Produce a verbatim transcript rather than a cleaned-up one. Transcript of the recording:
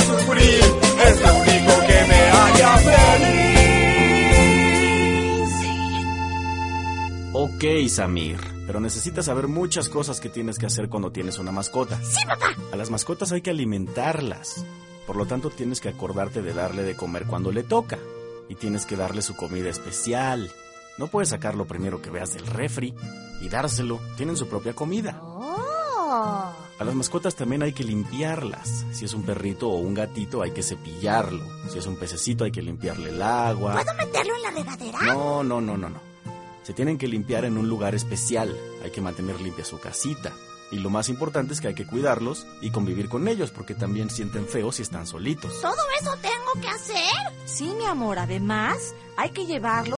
sufrir, es lo único que me haría feliz. Ok, Samir, pero necesitas saber muchas cosas que tienes que hacer cuando tienes una mascota. ¡Sí, papá! A las mascotas hay que alimentarlas. Por lo tanto, tienes que acordarte de darle de comer cuando le toca. Y tienes que darle su comida especial. No puedes sacar lo primero que veas del refri y dárselo. Tienen su propia comida. ¡Oh! A las mascotas también hay que limpiarlas. Si es un perrito o un gatito, hay que cepillarlo. Si es un pececito, hay que limpiarle el agua. ¿Puedo meterlo en la regadera? No, no, no, no, no. Se tienen que limpiar en un lugar especial. Hay que mantener limpia su casita. Y lo más importante es que hay que cuidarlos y convivir con ellos, porque también sienten feo si están solitos. ¿Todo eso tengo que hacer? Sí, mi amor, además hay que llevarlo